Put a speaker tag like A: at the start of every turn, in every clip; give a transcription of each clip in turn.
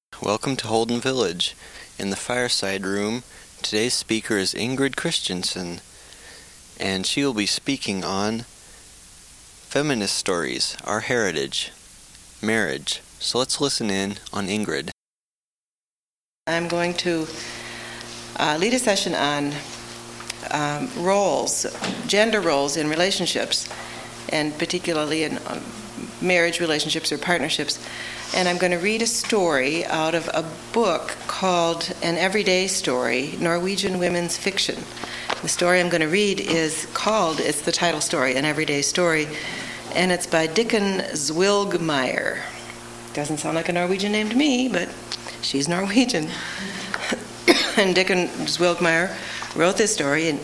A: Welcome to Holden Village. In the fireside room, today's speaker is Ingrid Christensen, and she will be speaking on feminist stories, our heritage, marriage. So let's listen in on Ingrid.
B: I'm going to lead a session on roles, gender roles in relationships, and particularly in marriage relationships or partnerships. And I'm going to read a story out of a book called An Everyday Story, Norwegian Women's Fiction. The story I'm going to read it's the title story, An Everyday Story, and it's by Dikken Zwilgmeyer. Doesn't sound like a Norwegian name to me, but she's Norwegian. And Dikken Zwilgmeyer wrote this story in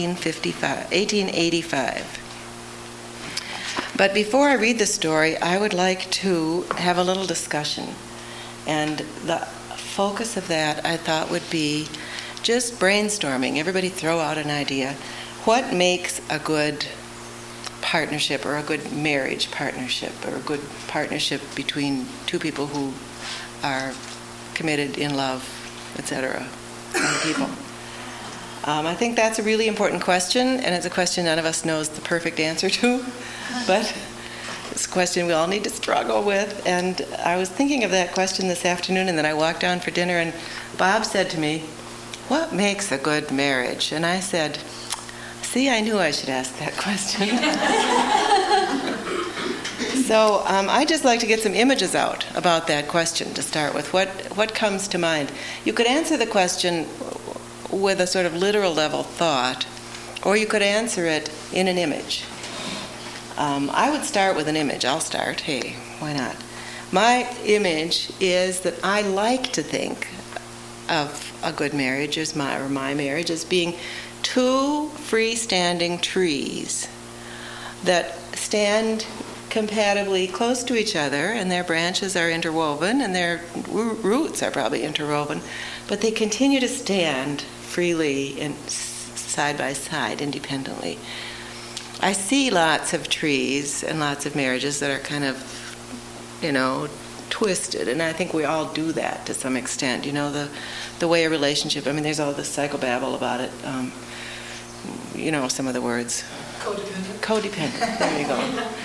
B: 1885. But before I read the story, I would like to have a little discussion. And the focus of that, I thought, would be just brainstorming. Everybody throw out an idea. What makes a good partnership or a good marriage partnership or a good partnership between two people who are committed in love, etc., and people? I think that's a really important question, and it's a question none of us knows the perfect answer to. But it's a question we all need to struggle with. And I was thinking of that question this afternoon, and then I walked down for dinner, and Bob said to me, "What makes a good marriage?" And I said, "See, I knew I should ask that question." So I'd just like to get some images out about that question to start with. What comes to mind? You could answer the question with a sort of literal level thought, or you could answer it in an image. I would start with an image. I'll start. Hey, why not? My image is that I like to think of a good marriage as my marriage as being two freestanding trees that stand compatibly close to each other, and their branches are interwoven, and their roots are probably interwoven, but they continue to stand freely and side by side, independently. I see lots of trees and lots of marriages that are kind of, twisted, and I think we all do that to some extent. The way a relationship, there's all this psychobabble about it. Some of the words. Codependent. There you go.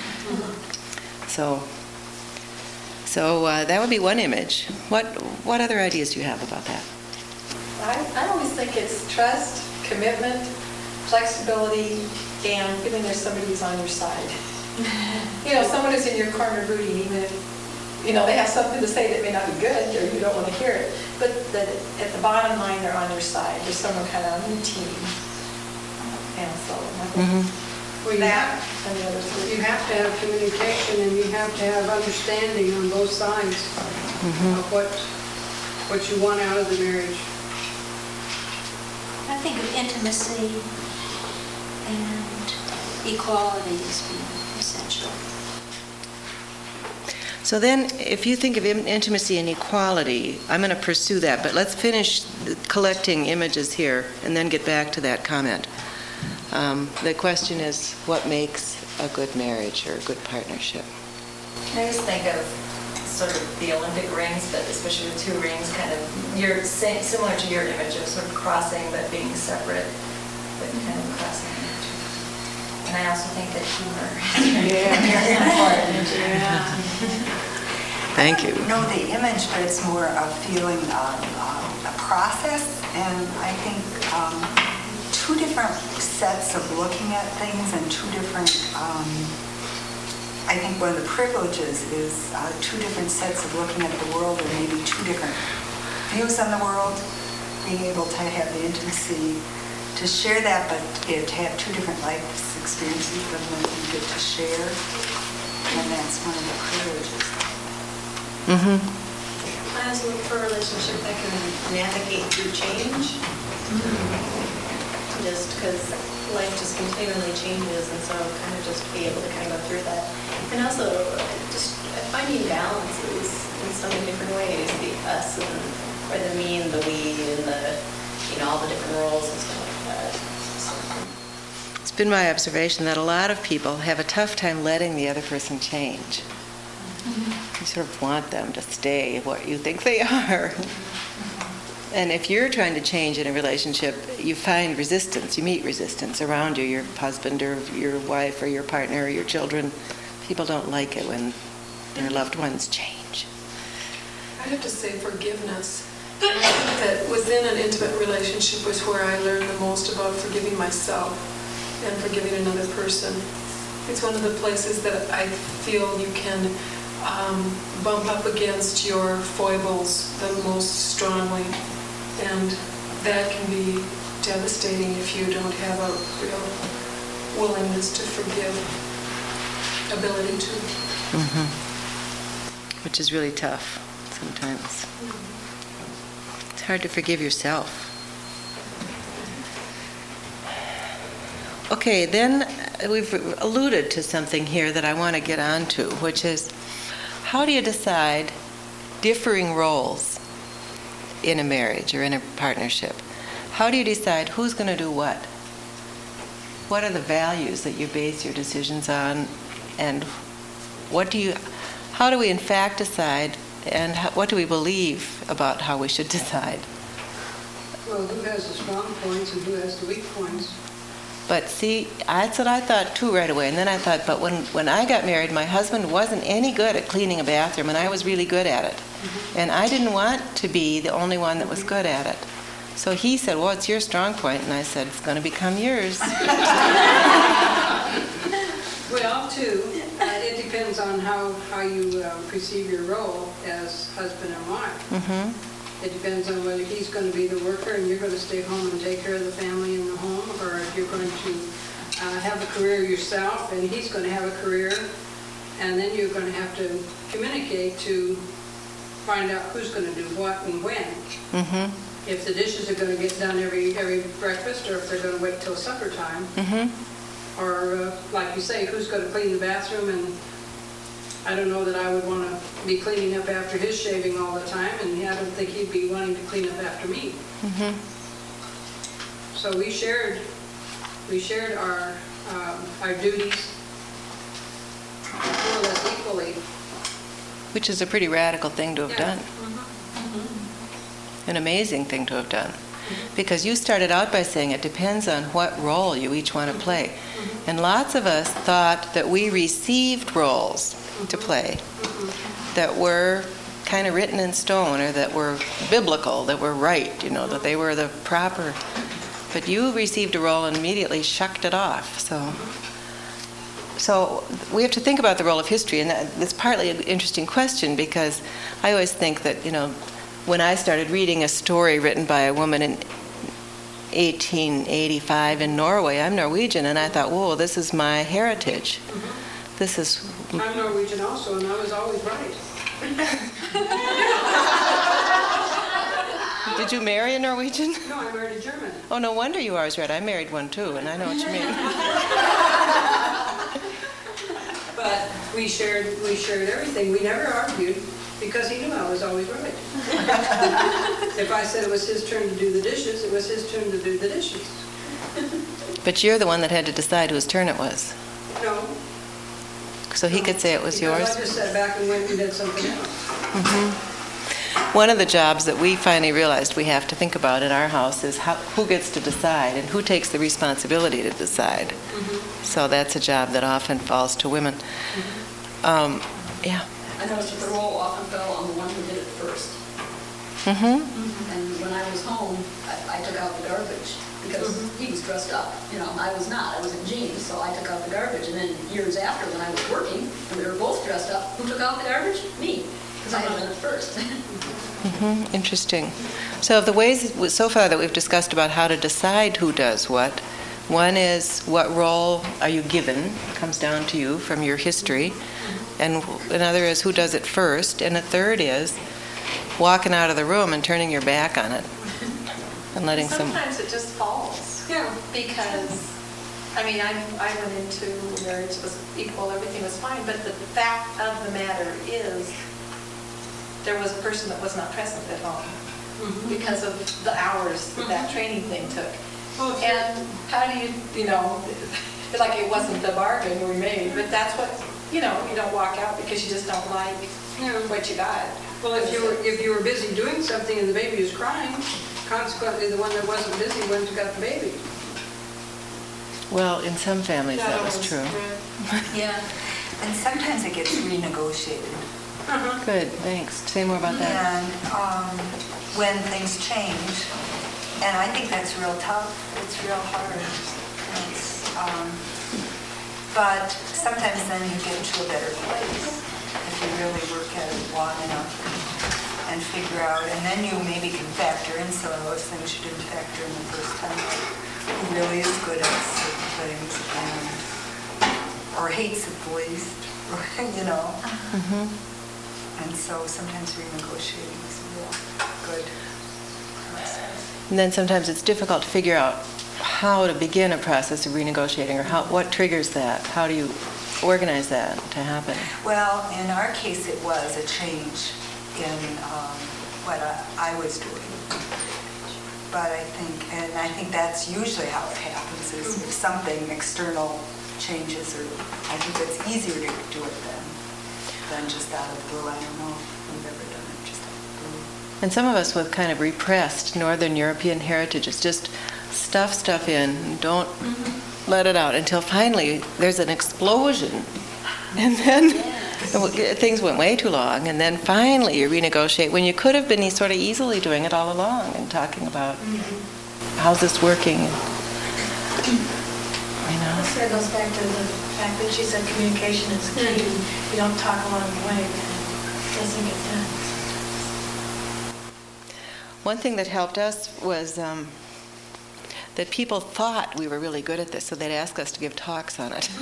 B: So that would be one image. What other ideas do you have about that?
C: I always think it's trust, commitment, flexibility, and feeling there's somebody who's on your side. Someone who's in your corner rooting, even if, they have something to say that may not be good or you don't want to hear it, but that at the bottom line, they're on your side. There's someone kind of on your team. And so I think
D: you have to have communication, and you have to have understanding on both sides of what you want out of the marriage.
E: I think of intimacy and equality as being essential.
B: So then, if you think of intimacy and equality, I'm going to pursue that, but let's finish collecting images here and then get back to that comment. The question is, what makes a good marriage or a good partnership?
F: I just think of sort of the Olympic rings, but especially with two rings, kind of similar to your image of sort of crossing but being separate, but kind of crossing. And I also think that humor is very important.
E: Yeah.
B: Thank you.
G: I don't know the image, but it's more a feeling of a process, and I think two different sets of looking at things and two different, I think one of the privileges is two different sets of looking at the world, or maybe two different views on the world, being able to have the intimacy to share that, but to have two different life experiences that you get to share, and that's one of the privileges.
C: I also look for a relationship that can navigate through change. Just because life just continually changes, and so kind of just be able to kind of go through that. And also just finding balances in so many different ways, the us or the me and the we and the, all the different roles and stuff like that.
B: It's been my observation that a lot of people have a tough time letting the other person change. sort of want them to stay what you think they are. And if you're trying to change in a relationship, you find resistance. You meet resistance around you, your husband or your wife or your partner or your children. People don't like it when their loved ones change.
H: I have to say forgiveness. I think that within an intimate relationship was where I learned the most about forgiving myself and forgiving another person. It's one of the places that I feel you can bump up against your foibles the most strongly. And that can be devastating if you don't have a real willingness to forgive, ability to.
B: Mm-hmm. Which is really tough sometimes. It's hard to forgive yourself. Okay, then we've alluded to something here that I want to get onto, which is how do you decide differing roles in a marriage or in a partnership? How do you decide who's going to do what? What are the values that you base your decisions on, and how do we in fact decide, and what do we believe about how we should decide?
D: Well, who has the strong points and who has the weak points?
B: But see, that's what I thought too right away. And then I thought, but when I got married, my husband wasn't any good at cleaning a bathroom, and I was really good at it. Mm-hmm. And I didn't want to be the only one that was good at it. So he said, well, it's your strong point. And I said, it's going to become yours.
D: Well, too, it depends on how you perceive your role as husband and wife.
B: Mm-hmm.
D: It depends on whether he's going to be the worker and you're going to stay home and take care of the family in the home, or if you're going to have a career yourself and he's going to have a career, and then you're going to have to communicate to find out who's going to do what and when. Mm-hmm. If the dishes are going to get done every breakfast, or if they're going to wait till supper time. Mm-hmm. Or, like you say, who's going to clean the bathroom. And I don't know that I would want to be cleaning up after his shaving all the time, and I don't think he'd be wanting to clean up after me. Mm-hmm. So we shared our duties more or less equally.
B: Which is a pretty radical thing to have done.
D: Mm-hmm.
B: An amazing thing to have done. Because you started out by saying it depends on what role you each want to play. Mm-hmm. And lots of us thought that we received roles to play that were kind of written in stone, or that were biblical, that were right, that they were the proper. But you received a role and immediately shucked it off. So we have to think about the role of history, and that's partly an interesting question, because I always think that, when I started reading a story written by a woman in 1885 in Norway, I'm Norwegian, and I thought, whoa, this is my heritage. This is...
D: I'm Norwegian also, and I was always right.
B: Did you marry a Norwegian?
D: No, I married a German.
B: Oh, no wonder you are always right. I married one too, and I know what you mean.
D: But we shared everything. We never argued, because he knew I was always right. If I said it was his turn to do the dishes, it was his turn to do the dishes.
B: But you're the one that had to decide whose turn it was.
D: No.
B: So he could say it was yours?
D: I just sat back and went and did something else.
B: Mm-hmm. One of the jobs that we finally realized we have to think about in our house is who gets to decide and who takes the responsibility to decide. Mm-hmm. So that's a job that often falls to women. Mm-hmm. Yeah.
I: I noticed that the role often fell on the one who did it first.
B: Mm-hmm.
I: And when I was home, I took out the garbage, because he was dressed up. I was not. I was in jeans, so I took out the garbage. And then years after, when I was working, and we were both dressed up, who took out the garbage? Me, because I had done it first.
B: Mm-hmm. Interesting. So of the ways so far that we've discussed about how to decide who does what, one is what role are you given? It comes down to you from your history. And another is who does it first. And a third is walking out of the room and turning your back on it. And letting
C: Sometimes it just falls.
D: Yeah.
C: Because, I went into marriage, was equal, everything was fine, but the fact of the matter is there was a person that was not present at home because of the hours that training thing took.
D: Oh, sure.
C: And how do you like it wasn't the bargain we made, but that's what, you don't walk out because you just don't like
D: Yeah.
C: what you got.
D: Well, if you were busy doing something and the baby was crying, consequently, the one that wasn't busy went and got the baby.
B: Well, in some families that was true.
I: Yeah.
G: And sometimes it gets renegotiated.
B: Good, thanks. Say more about that.
G: And when things change, and I think that's real tough, it's real hard. But sometimes then you get to a better place if you really work at it long enough and figure out, and then you maybe can factor in some of those things you didn't factor in the first time. Who really is good at certain things or hates it the least, you know. And so sometimes renegotiating is a real good process.
B: And then sometimes it's difficult to figure out how to begin a process of renegotiating, or what triggers that. How do you organize that to happen?
G: Well, in our case, it was a change in what I was doing. But I think that's usually how it happens, is if something external changes, or I think it's easier to do it than just out of the blue. I don't know if we've ever done it just out of the blue.
B: And some of us with kind of repressed Northern European heritages just stuff in, and don't let it out until finally there's an explosion. And then things went way too long, and then finally you renegotiate when you could have been sort of easily doing it all along and talking about how's this working.
C: This sort of goes back to the fact that she said communication is key. You don't talk along the way, it doesn't get done.
B: One thing that helped us was that people thought we were really good at this, so they'd ask us to give talks on it.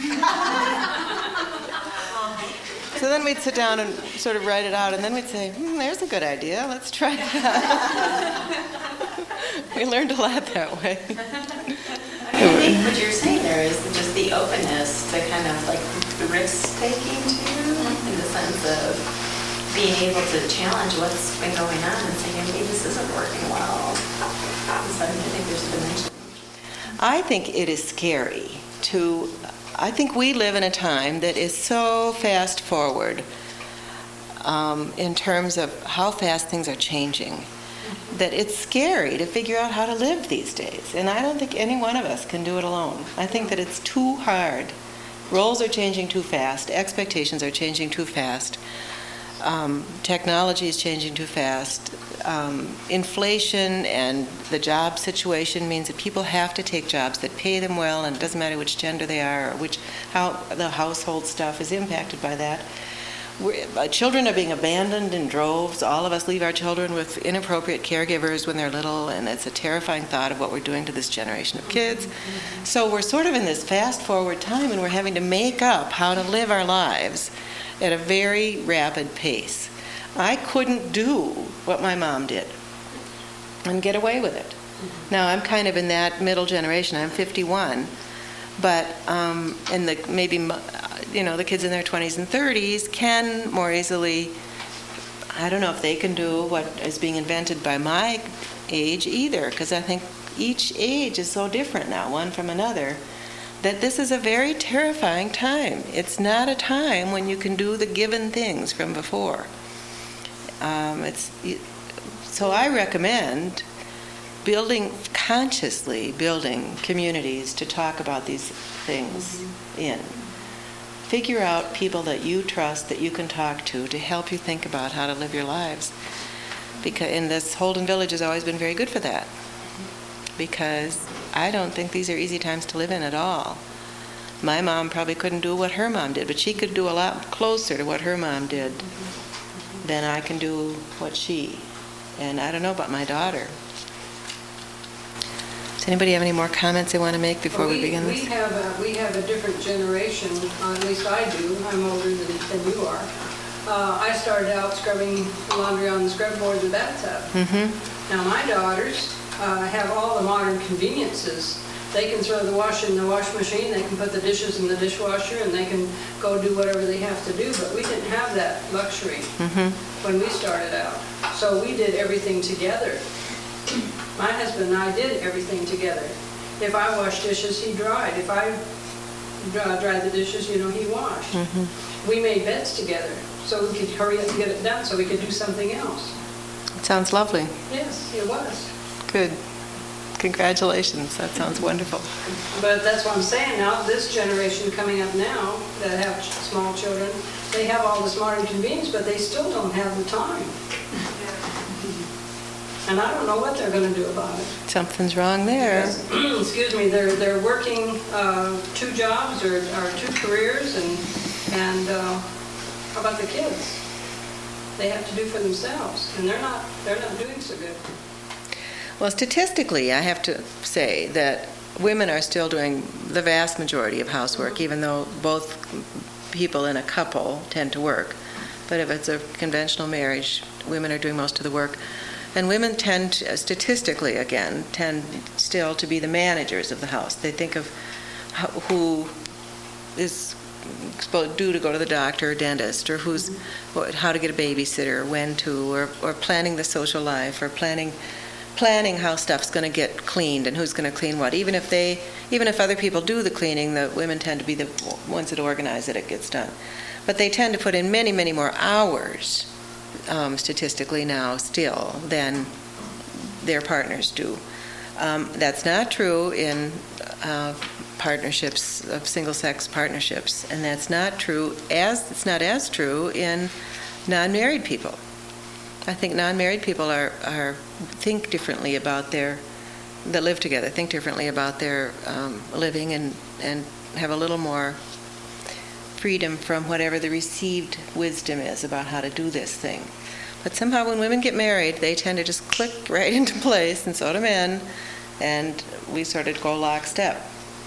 B: So then we'd sit down and sort of write it out, and then we'd say, there's a good idea, let's try that. We learned a lot that way.
J: I think what you're saying there is just the openness to kind of like risk-taking too, in the sense of being able to challenge what's been going on and saying, maybe this isn't working well. So I think there's a dimension.
B: I think it is scary to, I think we live in a time that is so fast forward in terms of how fast things are changing, that it's scary to figure out how to live these days. And I don't think any one of us can do it alone. I think that it's too hard. Roles are changing too fast. Expectations are changing too fast. Technology is changing too fast. Inflation and the job situation means that people have to take jobs that pay them well, and it doesn't matter which gender they are or how the household stuff is impacted by that. Children are being abandoned in droves. All of us leave our children with inappropriate caregivers when they're little, and it's a terrifying thought of what we're doing to this generation of kids. So we're sort of in this fast-forward time, and we're having to make up how to live our lives at a very rapid pace. I couldn't do what my mom did and get away with it. Now, I'm kind of in that middle generation. I'm 51. But maybe the kids in their 20s and 30s can more easily, I don't know if they can do what is being invented by my age either, because I think each age is so different now, one from another, that this is a very terrifying time. It's not a time when you can do the given things from before. So I recommend consciously building communities to talk about these things in. Figure out people that you trust, that you can talk to help you think about how to live your lives. And this Holden Village has always been very good for that, because I don't think these are easy times to live in at all. My mom probably couldn't do what her mom did, but she could do a lot closer to what her mom did than I can do what she. And I don't know about my daughter. Does anybody have any more comments they want to make before we begin this?
D: We have a different generation, at least I do. I'm older than you are. I started out scrubbing laundry on the scrub board in the bathtub. Mm-hmm. Now my daughters have all the modern conveniences. They can throw the wash in the wash machine, they can put the dishes in the dishwasher, and they can go do whatever they have to do, but we didn't have that luxury when we started out. So we did everything together. My husband and I did everything together. If I washed dishes, he dried. If I dried the dishes, he washed. We made beds together. so we could hurry up and get it done, so we could do something else.
B: It sounds lovely.
D: Yes, it was.
B: Good. Congratulations. That sounds wonderful.
D: But that's what I'm saying now, this generation coming up now that have small children, they have all the smart and convenience, but they still don't have the time. And I don't know what they're going to do about it.
B: Something's wrong there.
D: Because, excuse me, they're working 2 jobs or 2 careers, and how about the kids? They have to do for themselves, and they're not doing so good.
B: Well, statistically, I have to say that women are still doing the vast majority of housework, even though both people in a couple tend to work. But if it's a conventional marriage, women are doing most of the work. And women tend, statistically again, tend still to be the managers of the house. They think of who is due to go to the doctor or dentist, or how to get a babysitter, when to, or planning the social life, or planning how stuff's going to get cleaned and who's going to clean what. Even if other people do the cleaning, the women tend to be the ones that organize it gets done. But they tend to put in many, many more hours, statistically now still, than their partners do. That's not true in partnerships, of single-sex partnerships, and that's not true it's not as true in non-married people. I think non-married people think differently about that live together, think differently about their living, and have a little more freedom from whatever the received wisdom is about how to do this thing. But somehow when women get married, they tend to just click right into place, and so do men, and we sort of go lockstep.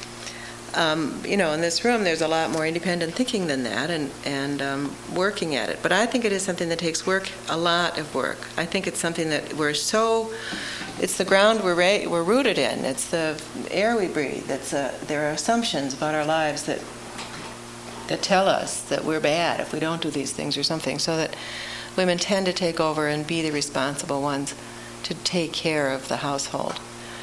B: In this room, there's a lot more independent thinking than that, and working at it. But I think it is something that takes work, a lot of work. I think it's something that it's the ground we're rooted in. It's the air we breathe. There are assumptions about our lives that tell us that we're bad if we don't do these things or something, so that women tend to take over and be the responsible ones to take care of the household.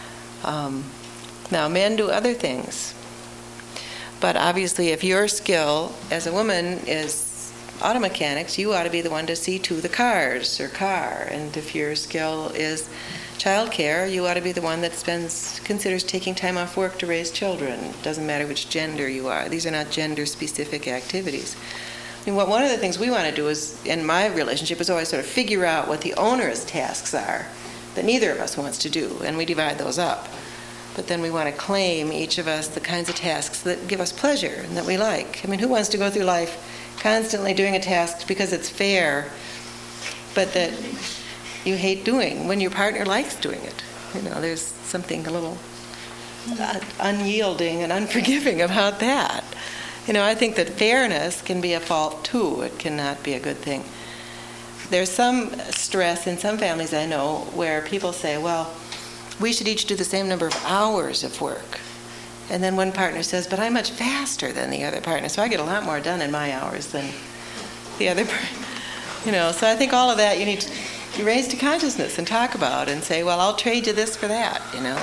B: Now, men do other things. But obviously, if your skill as a woman is auto mechanics, you ought to be the one to see to the car. And if your skill is child care, you ought to be the one that considers taking time off work to raise children. It doesn't matter which gender you are. These are not gender-specific activities. I mean, one of the things we want to do is, in my relationship, is always sort of figure out what the onerous tasks are that neither of us wants to do, and we divide those up. But then we want to claim, each of us, the kinds of tasks that give us pleasure and that we like. I mean, who wants to go through life constantly doing a task because it's fair, but that you hate doing when your partner likes doing it? There's something a little unyielding and unforgiving about that. I think that fairness can be a fault too. It cannot be a good thing. There's some stress in some families I know where people say, well, we should each do the same number of hours of work. And then one partner says, but I'm much faster than the other partner, so I get a lot more done in my hours than the other partner. So I think all of that you need to raise to consciousness and talk about and say, well, I'll trade you this for that,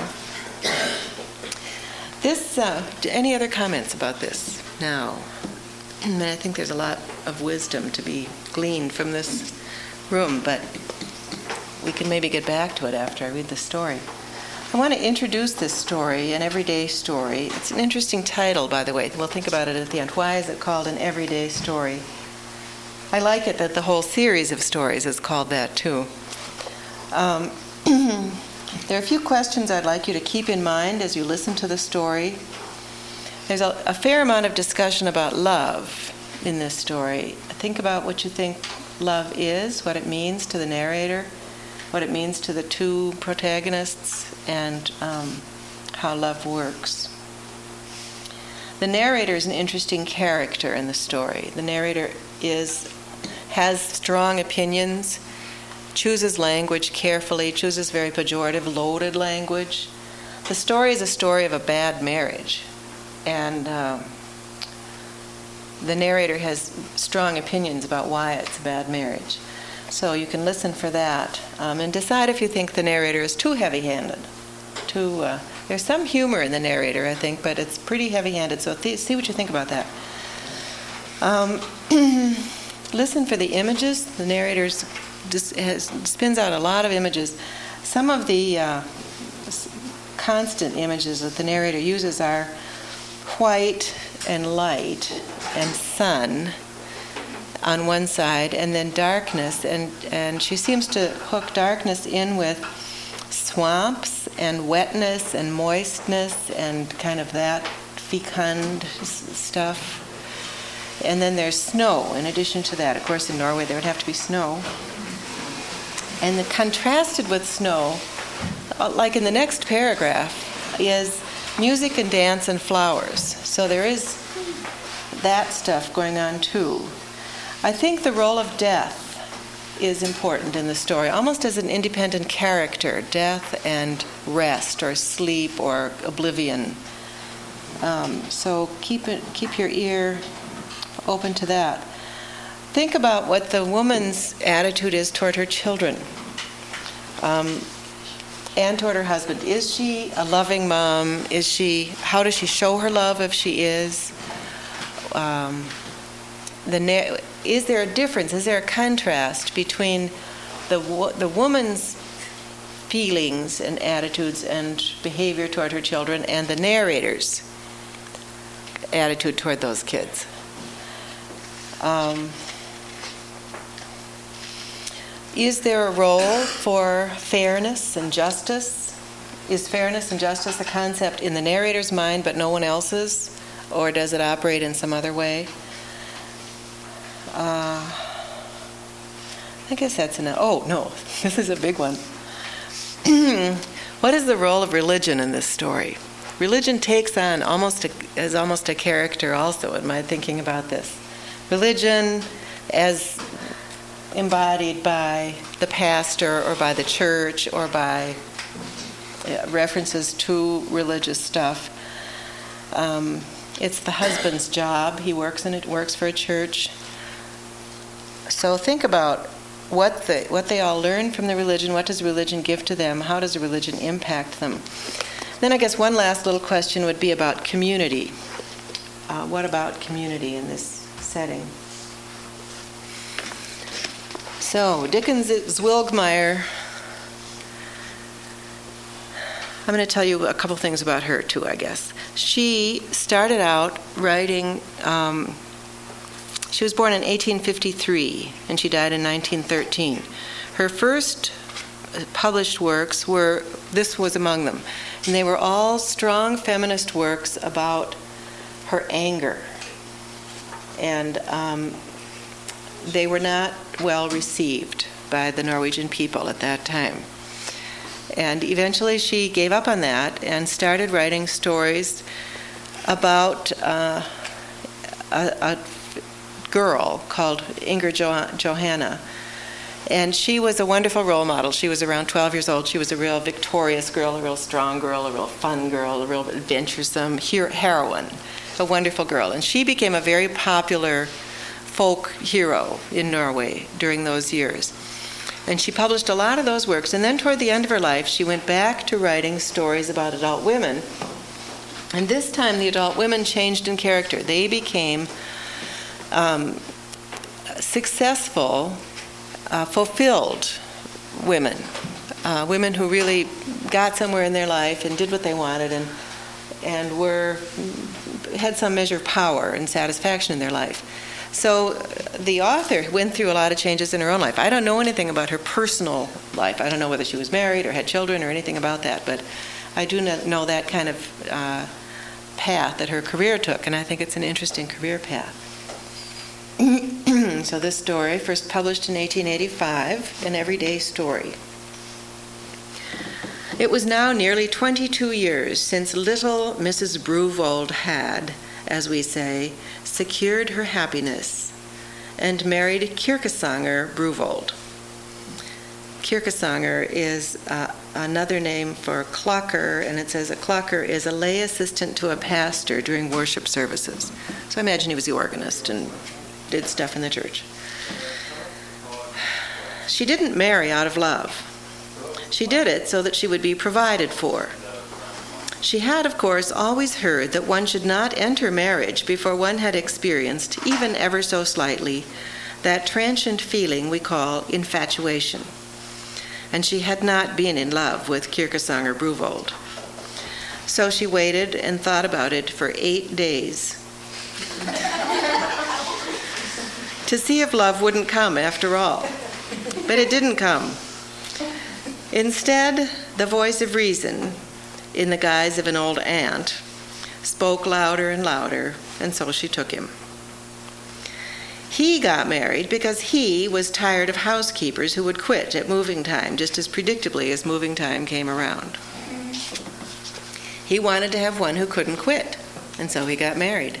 B: Any other comments about this now? I think there's a lot of wisdom to be gleaned from this room, but we can maybe get back to it after I read the story. I want to introduce this story, an everyday story. It's an interesting title, by the way. We'll think about it at the end. Why is it called an everyday story? I like it that the whole series of stories is called that, too. There are a few questions I'd like you to keep in mind as you listen to the story. There's a fair amount of discussion about love in this story. Think about what you think love is, what it means to the narrator, what it means to the two protagonists, and how love works. The narrator is an interesting character in the story. The narrator has strong opinions, chooses language carefully, chooses very pejorative, loaded language. The story is a story of a bad marriage, and the narrator has strong opinions about why it's a bad marriage. So you can listen for that and decide if you think the narrator is too heavy-handed. There's some humor in the narrator, I think, but it's pretty heavy-handed, so see what you think about that. listen for the images. The narrator spins out a lot of images. Some of the constant images that the narrator uses are white and light and sun on one side, and then darkness, and she seems to hook darkness in with swamps and wetness and moistness and kind of that fecund stuff. And then there's snow in addition to that. Of course, in Norway there would have to be snow. And the contrasted with snow, like in the next paragraph, is music and dance and flowers. So there is that stuff going on too. I think the role of death is important in the story, almost as an independent character, death and rest or sleep or oblivion. So keep your ear open to that. Think about what the woman's attitude is toward her children and toward her husband. Is she a loving mom? How does she show her love if she is? Is there a difference? Is there a contrast between the woman's feelings and attitudes and behavior toward her children and the narrator's attitude toward those kids? Is there a role for fairness and justice? Is fairness and justice a concept in the narrator's mind but no one else's? Or does it operate in some other way? I guess that's enough. Oh, no, this is a big one. What is the role of religion in this story? Religion takes on almost a character also in my thinking about this. Religion as embodied by the pastor or by the church or by references to religious stuff. It's the husband's job. He works for a church. So think about what they all learn from the religion. What does religion give to them? How does religion impact them? Then I guess one last little question would be about community. What about community in this setting? So Dickens' Zwilgmeyer, I'm going to tell you a couple things about her too, I guess. She started out writing, she was born in 1853 and she died in 1913. Her first published works this was among them, and they were all strong feminist works about her anger. And they were not well received by the Norwegian people at that time. And eventually she gave up on that and started writing stories about a girl called Inger Johanna. And she was a wonderful role model. She was around 12 years old. She was a real victorious girl, a real strong girl, a real fun girl, a real adventuresome heroine, a wonderful girl. And she became a very popular folk hero in Norway during those years. And she published a lot of those works. And then toward the end of her life, she went back to writing stories about adult women. And this time the adult women changed in character. They became successful, fulfilled women. Women who really got somewhere in their life and did what they wanted and had some measure of power and satisfaction in their life. So the author went through a lot of changes in her own life. I don't know anything about her personal life. I don't know whether she was married or had children or anything about that, but I do know that kind of path that her career took, and I think it's an interesting career path. So this story, first published in 1885, an everyday story. It was now nearly 22 years since little Mrs. Bruvold had, as we say, secured her happiness and married Kirkesanger Bruvold. Kirkesanger is another name for klokker, and it says a klokker is a lay assistant to a pastor during worship services. So I imagine he was the organist and did stuff in the church. She didn't marry out of love. She did it so that she would be provided for. She had, of course, always heard that one should not enter marriage before one had experienced, even ever so slightly, that transient feeling we call infatuation. And she had not been in love with Kierkesanger Bruvold. So she waited and thought about it for 8 days to see if love wouldn't come after all. But it didn't come. Instead, the voice of reason, in the guise of an old aunt, spoke louder and louder, and so she took him. He got married because he was tired of housekeepers who would quit at moving time just as predictably as moving time came around. He wanted to have one who couldn't quit, and so he got married.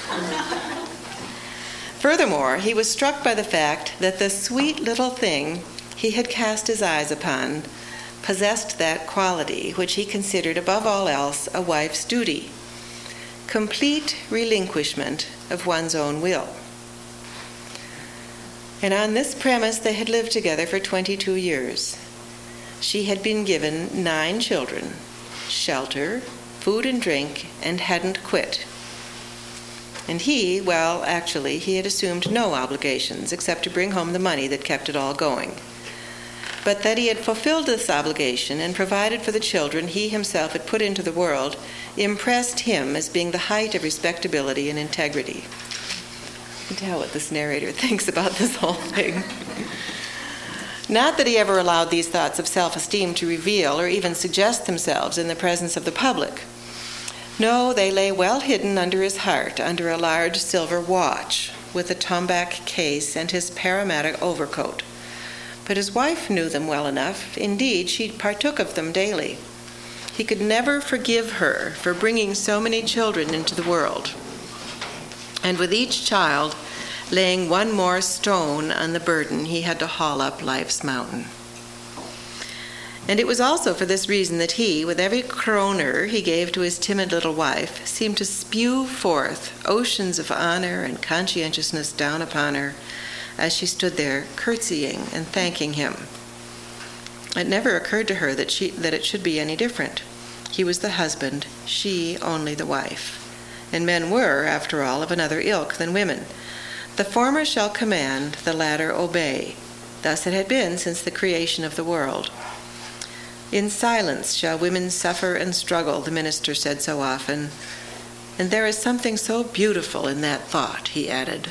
B: Furthermore, he was struck by the fact that the sweet little thing he had cast his eyes upon possessed that quality which he considered above all else a wife's duty: complete relinquishment of one's own will. And on this premise they had lived together for 22 years. She had been given 9 children, shelter, food and drink, and hadn't quit. And he, well, actually, he had assumed no obligations except to bring home the money that kept it all going. But that he had fulfilled this obligation and provided for the children he himself had put into the world impressed him as being the height of respectability and integrity. You can tell what this narrator thinks about this whole thing. Not that he ever allowed these thoughts of self-esteem to reveal or even suggest themselves in the presence of the public. No, they lay well hidden under his heart, under a large silver watch with a tombac case and his paramatic overcoat. But his wife knew them well enough. Indeed, she partook of them daily. He could never forgive her for bringing so many children into the world, and with each child laying one more stone on the burden he had to haul up life's mountain. And it was also for this reason that he, with every kroner he gave to his timid little wife, seemed to spew forth oceans of honor and conscientiousness down upon her as she stood there curtsying and thanking him. It never occurred to her that it should be any different. He was the husband, she only the wife. And men were, after all, of another ilk than women. The former shall command, the latter obey. Thus it had been since the creation of the world. In silence shall women suffer and struggle, the minister said so often. And there is something so beautiful in that thought, he added.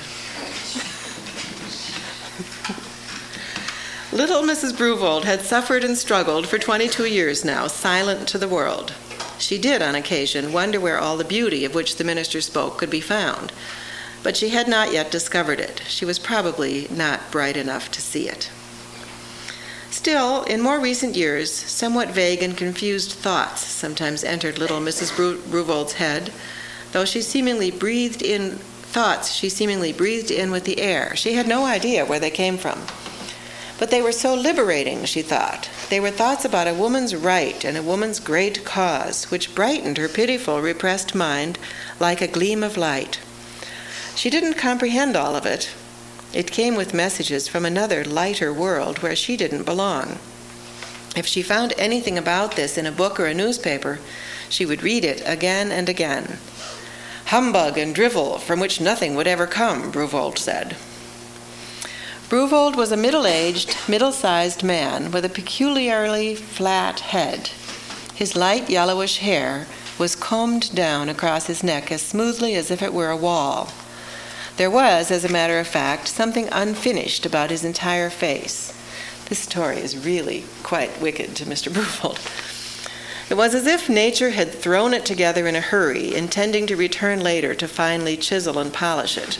B: Little Mrs. Bruvold had suffered and struggled for 22 years now, silent to the world. She did, on occasion, wonder where all the beauty of which the minister spoke could be found, but she had not yet discovered it. She was probably not bright enough to see it. Still, in more recent years, somewhat vague and confused thoughts sometimes entered little Mrs. Bruvold's head, though she seemingly breathed in with the air. She had no idea where they came from. But they were so liberating, she thought. They were thoughts about a woman's right and a woman's great cause, which brightened her pitiful, repressed mind like a gleam of light. She didn't comprehend all of it. It came with messages from another, lighter world where she didn't belong. If she found anything about this in a book or a newspaper, she would read it again and again. Humbug and drivel from which nothing would ever come, Bruvold said. Bruvold was a middle-aged, middle-sized man with a peculiarly flat head. His light yellowish hair was combed down across his neck as smoothly as if it were a wall. There was, as a matter of fact, something unfinished about his entire face. This story is really quite wicked to Mr. Bruvold. It was as if nature had thrown it together in a hurry, intending to return later to finally chisel and polish it.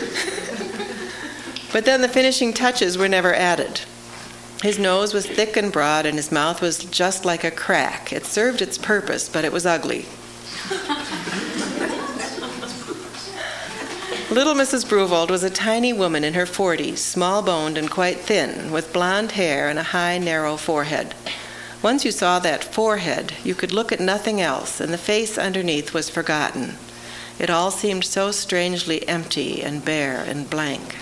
B: But then the finishing touches were never added. His nose was thick and broad, and his mouth was just like a crack. It served its purpose, but it was ugly. Little Mrs. Bruvold was a tiny woman in her 40s, small-boned and quite thin, with blonde hair and a high, narrow forehead. Once you saw that forehead, you could look at nothing else, and the face underneath was forgotten. It all seemed so strangely empty and bare and blank.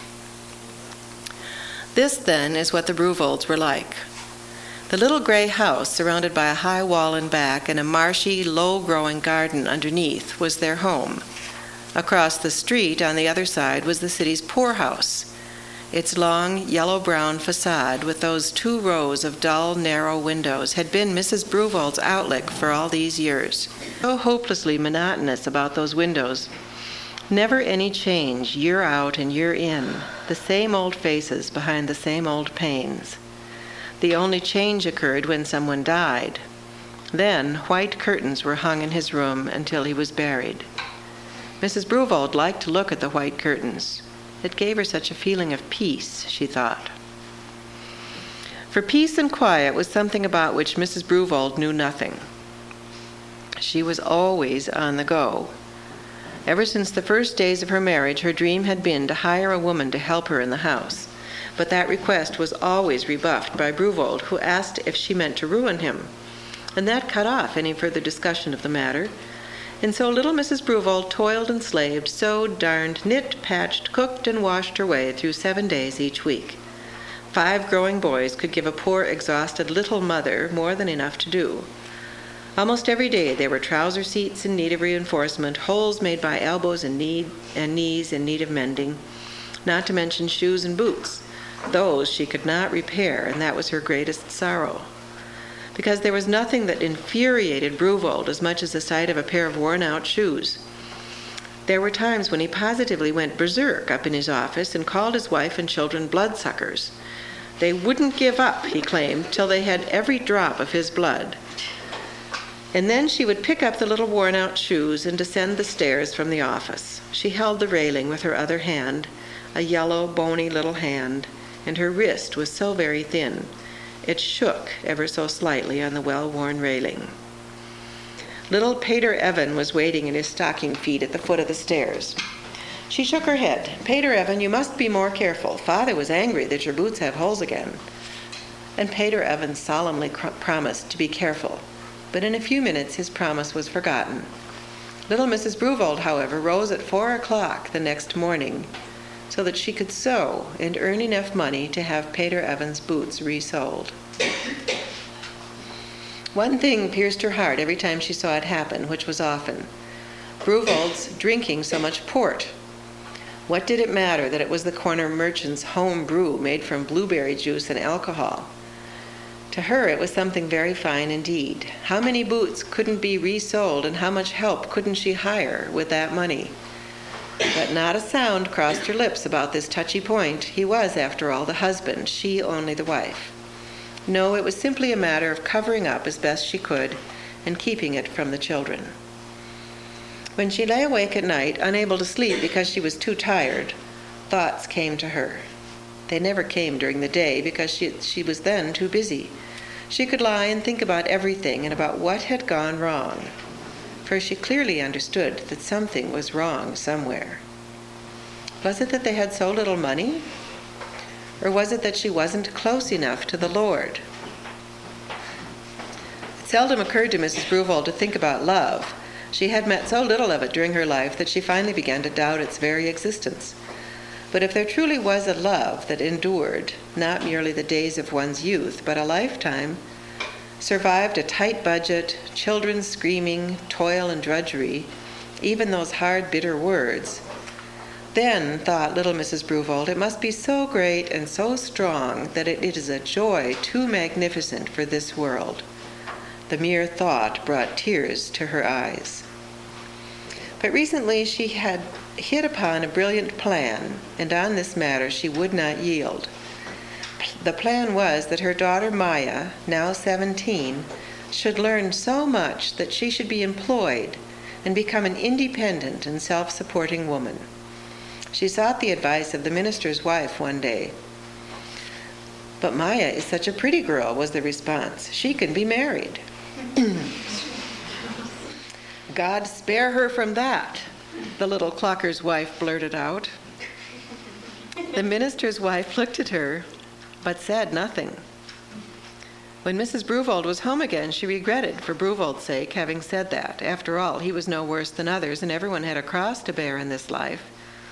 B: This, then, is what the Bruvolds were like. The little gray house, surrounded by a high wall in back and a marshy, low-growing garden underneath, was their home. Across the street, on the other side, was the city's poorhouse. Its long, yellow-brown facade with those 2 rows of dull, narrow windows had been Mrs. Brewvold's outlook for all these years. So hopelessly monotonous about those windows. Never any change, year out and year in, the same old faces behind the same old panes. The only change occurred when someone died. Then white curtains were hung in his room until he was buried. Mrs. Brewvold liked to look at the white curtains. It gave her such a feeling of peace, she thought. For peace and quiet was something about which Mrs. Brewvold knew nothing. She was always on the go. Ever since the first days of her marriage, her dream had been to hire a woman to help her in the house. But that request was always rebuffed by Brewvold, who asked if she meant to ruin him. And that cut off any further discussion of the matter. And so little Mrs. Brewvold toiled and slaved, sewed, darned, knit, patched, cooked, and washed her way through 7 days each week. 5 growing boys could give a poor, exhausted little mother more than enough to do. Almost every day there were trouser seats in need of reinforcement, holes made by elbows and knees in need of mending, not to mention shoes and boots. Those she could not repair, and that was her greatest sorrow. Because there was nothing that infuriated Brewvold as much as the sight of a pair of worn-out shoes. There were times when he positively went berserk up in his office and called his wife and children bloodsuckers. They wouldn't give up, he claimed, till they had every drop of his blood. And then she would pick up the little worn-out shoes and descend the stairs from the office. She held the railing with her other hand, a yellow, bony little hand, and her wrist was so very thin. It shook ever so slightly on the well-worn railing. Little Pater Evan was waiting in his stocking feet at the foot of the stairs. She shook her head. "Pater Evan, you must be more careful. Father was angry that your boots have holes again." And Pater Evan solemnly promised to be careful. But in a few minutes his promise was forgotten. Little Mrs. Brewvold, however, rose at 4 o'clock the next morning so that she could sew and earn enough money to have Pater Evan's boots resoled. One thing pierced her heart every time she saw it happen, which was often: Brewvold's drinking so much port. What did it matter that it was the corner merchant's home brew made from blueberry juice and alcohol? To her it was something very fine indeed. How many boots couldn't be resold, and how much help couldn't she hire with that money? But not a sound crossed her lips about this touchy point. He was, after all, the husband, she only the wife. No, it was simply a matter of covering up as best she could and keeping it from the children. When she lay awake at night, unable to sleep because she was too tired, thoughts came to her. They never came during the day because she was then too busy. She could lie and think about everything and about what had gone wrong, for she clearly understood that something was wrong somewhere. Was it that they had so little money? Or was it that she wasn't close enough to the Lord? It seldom occurred to Mrs. Brewvold to think about love. She had met so little of it during her life that she finally began to doubt its very existence. But if there truly was a love that endured, not merely the days of one's youth, but a lifetime, survived a tight budget, children screaming, toil and drudgery, even those hard, bitter words, then, thought little Mrs. Brewvold, it must be so great and so strong that it is a joy too magnificent for this world. The mere thought brought tears to her eyes. But recently she had hit upon a brilliant plan, and on this matter she would not yield. The plan was that her daughter Maya, now 17, should learn so much that she should be employed and become an independent and self-supporting woman. She sought the advice of the minister's wife one day. "But Maya is such a pretty girl," was the response. "She can be married." "God spare her from that," the little clocker's wife blurted out. The minister's wife looked at her, but said nothing. When Mrs. Brewvold was home again, she regretted, for Brewvold's sake, having said that. After all, he was no worse than others, and everyone had a cross to bear in this life.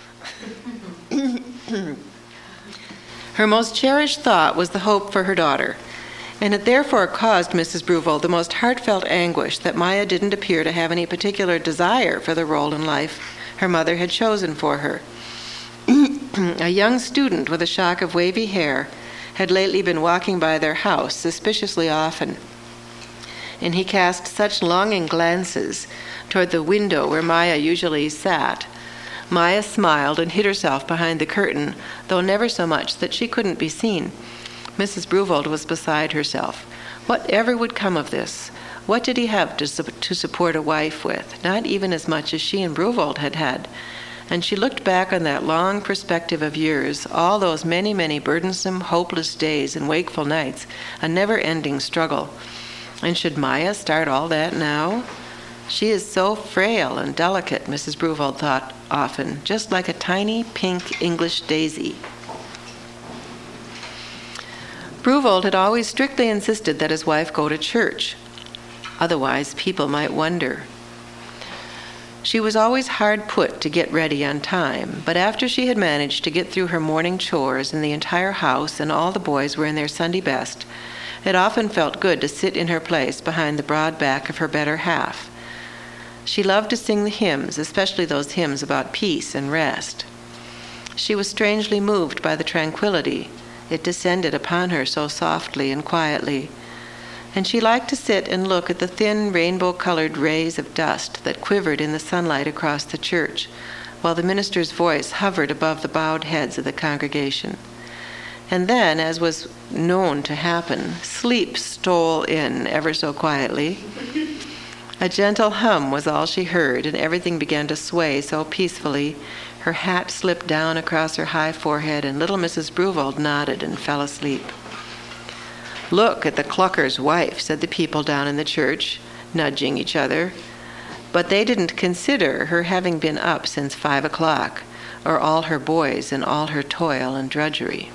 B: Her most cherished thought was the hope for her daughter, and it therefore caused Mrs. Brewvold the most heartfelt anguish that Maya didn't appear to have any particular desire for the role in life her mother had chosen for her. A young student with a shock of wavy hair had lately been walking by their house suspiciously often, and he cast such longing glances toward the window where Maya usually sat. Maya smiled and hid herself behind the curtain, though never so much that she couldn't be seen. Mrs. Brewvold was beside herself. Whatever would come of this? What did he have to support a wife with? Not even as much as she and Brewvold had had. And she looked back on that long perspective of years, all those many, many burdensome, hopeless days and wakeful nights, a never-ending struggle. And should Maya start all that now? She is so frail and delicate, Mrs. Brewvold thought often, just like a tiny pink English daisy. Brewvold had always strictly insisted that his wife go to church. Otherwise, people might wonder. She was always hard put to get ready on time, but after she had managed to get through her morning chores and the entire house and all the boys were in their Sunday best, it often felt good to sit in her place behind the broad back of her better half. She loved to sing the hymns, especially those hymns about peace and rest. She was strangely moved by the tranquility. It descended upon her so softly and quietly. And she liked to sit and look at the thin rainbow-colored rays of dust that quivered in the sunlight across the church, while the minister's voice hovered above the bowed heads of the congregation. And then, as was known to happen, sleep stole in ever so quietly. A gentle hum was all she heard, and everything began to sway so peacefully. Her hat slipped down across her high forehead, and little Mrs. Brewvold nodded and fell asleep. "Look at the clucker's wife," said the people down in the church, nudging each other. But they didn't consider her having been up since 5 o'clock, or all her boys and all her toil and drudgery.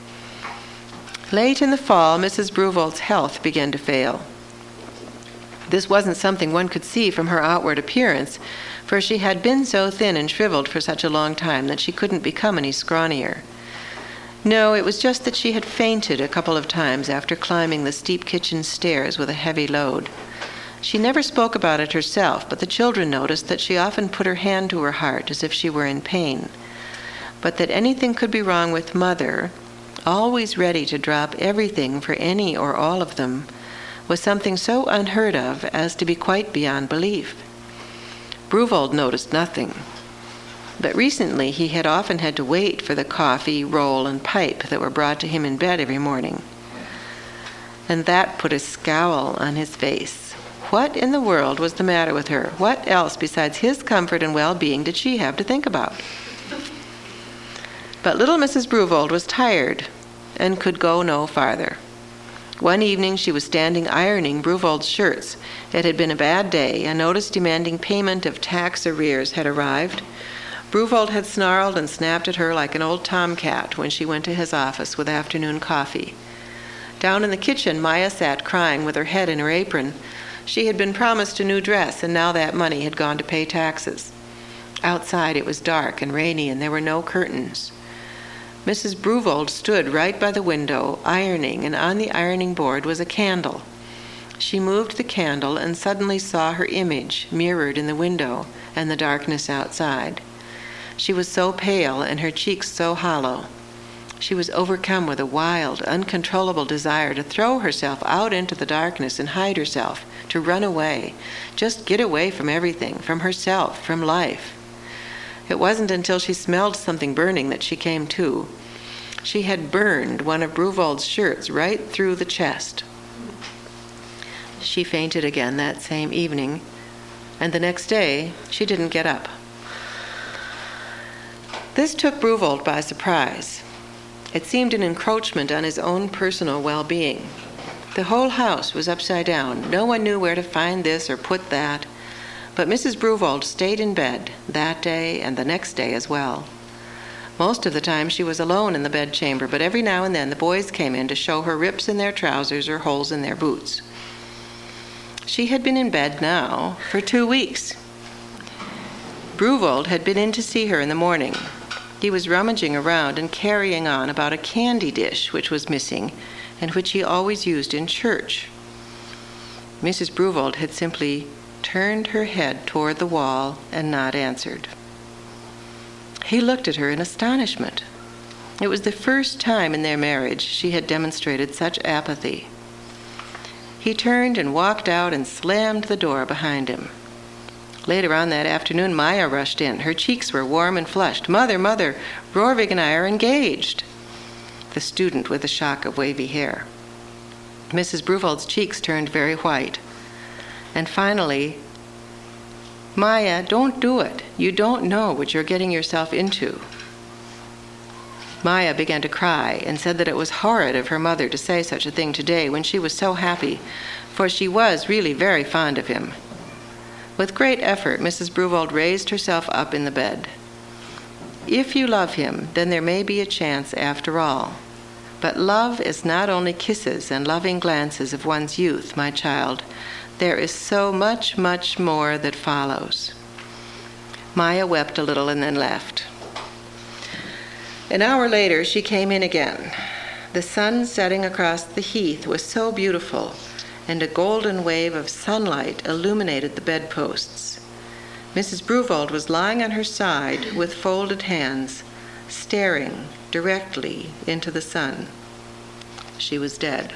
B: Late in the fall, Mrs. Brewvold's health began to fail. This wasn't something one could see from her outward appearance, for she had been so thin and shriveled for such a long time that she couldn't become any scrawnier. No, it was just that she had fainted a couple of times after climbing the steep kitchen stairs with a heavy load. She never spoke about it herself, but the children noticed that she often put her hand to her heart as if she were in pain. But that anything could be wrong with Mother, always ready to drop everything for any or all of them, was something so unheard of as to be quite beyond belief. Brewvold noticed nothing. But recently he had often had to wait for the coffee, roll, and pipe that were brought to him in bed every morning. And that put a scowl on his face. What in the world was the matter with her? What else besides his comfort and well-being did she have to think about? But little Mrs. Brewvold was tired and could go no farther. One evening she was standing ironing Brewvold's shirts. It had been a bad day. A notice demanding payment of tax arrears had arrived. Brewvold had snarled and snapped at her like an old tomcat when she went to his office with afternoon coffee. Down in the kitchen, Maya sat crying with her head in her apron. She had been promised a new dress, and now that money had gone to pay taxes. Outside it was dark and rainy, and there were no curtains. Mrs. Brewvold stood right by the window, ironing, and on the ironing board was a candle. She moved the candle and suddenly saw her image mirrored in the window and the darkness outside. She was so pale and her cheeks so hollow. She was overcome with a wild, uncontrollable desire to throw herself out into the darkness and hide herself, to run away, just get away from everything, from herself, from life. It wasn't until she smelled something burning that she came to. She had burned one of Brewvold's shirts right through the chest. She fainted again that same evening, and the next day she didn't get up. This took Brewvold by surprise. It seemed an encroachment on his own personal well-being. The whole house was upside down. No one knew where to find this or put that. But Mrs. Brewvold stayed in bed that day and the next day as well. Most of the time she was alone in the bedchamber, but every now and then the boys came in to show her rips in their trousers or holes in their boots. She had been in bed now for 2 weeks. Brewvold had been in to see her in the morning. He was rummaging around and carrying on about a candy dish which was missing and which he always used in church. Mrs. Brewvold had simply turned her head toward the wall and not answered. He looked at her in astonishment. It was the first time in their marriage she had demonstrated such apathy. He turned and walked out and slammed the door behind him. Later on that afternoon, Maya rushed in. Her cheeks were warm and flushed. "Mother, Mother, Rorvig and I are engaged." The student with the shock of wavy hair. Mrs. Brewald's cheeks turned very white. And finally, "Maya, don't do it. You don't know what you're getting yourself into." Maya began to cry and said that it was horrid of her mother to say such a thing today when she was so happy, for she was really very fond of him. With great effort, Mrs. Brewald raised herself up in the bed. "If you love him, then there may be a chance after all. But love is not only kisses and loving glances of one's youth, my child. There is so much, much more that follows." Maya wept a little and then left. An hour later, she came in again. The sun setting across the heath was so beautiful, and a golden wave of sunlight illuminated the bedposts. Mrs. Brewald was lying on her side with folded hands, staring directly into the sun. She was dead.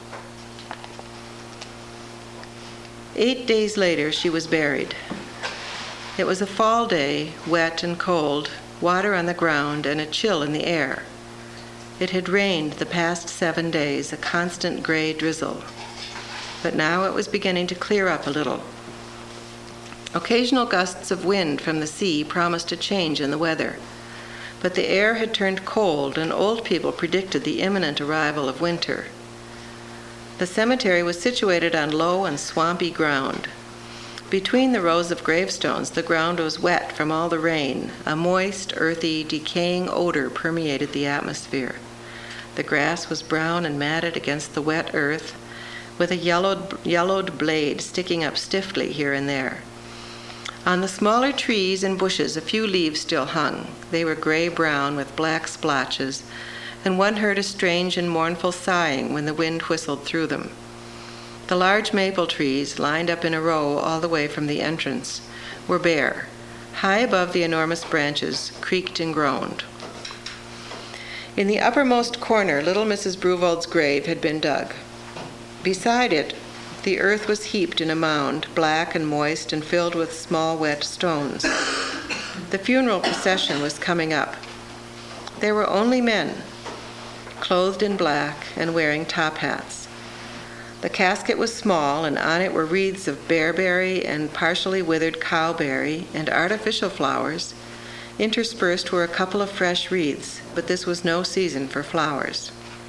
B: 8 days later, she was buried. It was a fall day, wet and cold, water on the ground and a chill in the air. It had rained the past 7 days, a constant gray drizzle. But now it was beginning to clear up a little. Occasional gusts of wind from the sea promised a change in the weather. But the air had turned cold, and old people predicted the imminent arrival of winter. The cemetery was situated on low and swampy ground. Between the rows of gravestones, the ground was wet from all the rain. A moist, earthy, decaying odor permeated the atmosphere. The grass was brown and matted against the wet earth, with a yellowed blade sticking up stiffly here and there. On the smaller trees and bushes, a few leaves still hung. They were gray-brown with black splotches, and one heard a strange and mournful sighing when the wind whistled through them. The large maple trees, lined up in a row all the way from the entrance, were bare. High above the enormous branches, creaked and groaned. In the uppermost corner, little Mrs. Brewald's grave had been dug. Beside it, the earth was heaped in a mound, black and moist and filled with small wet stones. The funeral procession was coming up. There were only men, clothed in black and wearing top hats. The casket was small, and on it were wreaths of bearberry and partially withered cowberry and artificial flowers. Interspersed were a couple of fresh wreaths, but this was no season for flowers.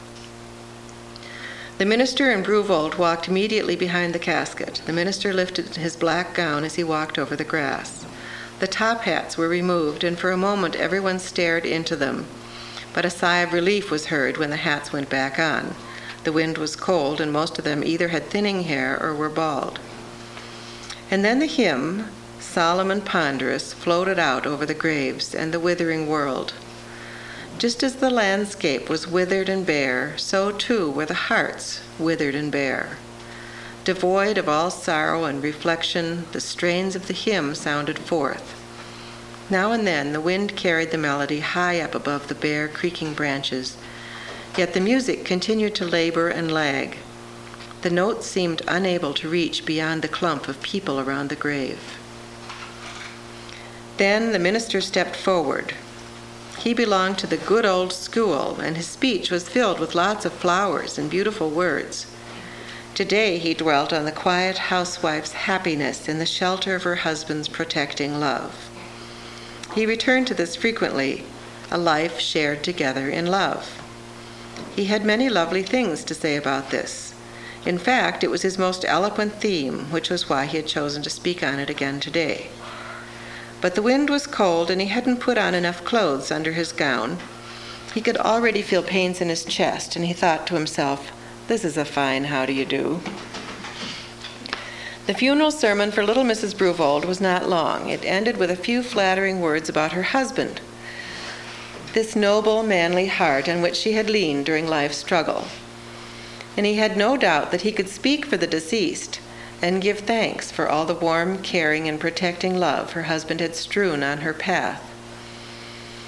B: The minister and Brewald walked immediately behind the casket. The minister lifted his black gown as he walked over the grass. The top hats were removed, and for a moment everyone stared into them. But a sigh of relief was heard when the hats went back on. The wind was cold, and most of them either had thinning hair or were bald. And then the hymn, solemn and ponderous, floated out over the graves and the withering world. Just as the landscape was withered and bare, so too were the hearts withered and bare. Devoid of all sorrow and reflection, the strains of the hymn sounded forth. Now and then the wind carried the melody high up above the bare, creaking branches, yet the music continued to labor and lag. The notes seemed unable to reach beyond the clump of people around the grave. Then the minister stepped forward. He belonged to the good old school, and his speech was filled with lots of flowers and beautiful words. Today he dwelt on the quiet housewife's happiness in the shelter of her husband's protecting love. He returned to this frequently, a life shared together in love. He had many lovely things to say about this. In fact, it was his most eloquent theme, which was why he had chosen to speak on it again today. But the wind was cold, and he hadn't put on enough clothes under his gown. He could already feel pains in his chest, and he thought to himself, "This is a fine how do you do." The funeral sermon for little Mrs. Brewald was not long. It ended with a few flattering words about her husband, this noble, manly heart on which she had leaned during life's struggle. And he had no doubt that he could speak for the deceased and give thanks for all the warm, caring, and protecting love her husband had strewn on her path.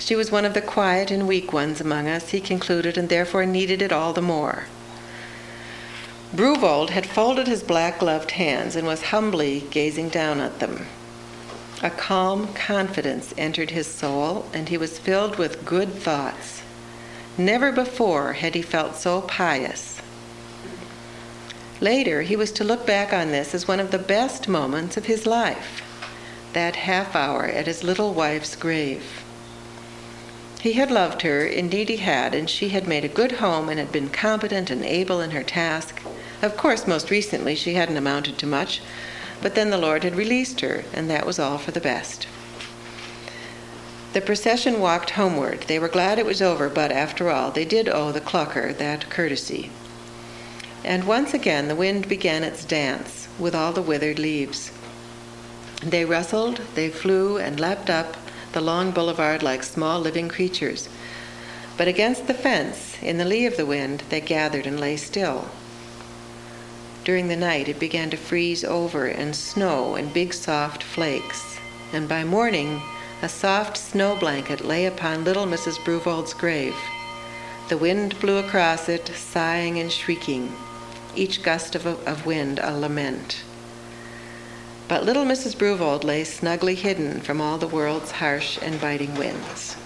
B: She was one of the quiet and weak ones among us, he concluded, and therefore needed it all the more. Brewvold had folded his black-gloved hands and was humbly gazing down at them. A calm confidence entered his soul, and he was filled with good thoughts. Never before had he felt so pious. Later, he was to look back on this as one of the best moments of his life, that half hour at his little wife's grave. He had loved her, indeed he had, and she had made a good home and had been competent and able in her task. Of course, most recently she hadn't amounted to much, but then the Lord had released her, and that was all for the best. The procession walked homeward. They were glad it was over, but after all, they did owe the Clucker that courtesy. And once again the wind began its dance with all the withered leaves. They rustled, they flew, and leapt up the long boulevard like small living creatures. But against the fence, in the lee of the wind, they gathered and lay still. During the night it began to freeze over and snow in big soft flakes, and by morning a soft snow blanket lay upon little Mrs. Brewvold's grave. The wind blew across it, sighing and shrieking, each gust of wind a lament. But little Mrs. Brewvold lay snugly hidden from all the world's harsh and biting winds.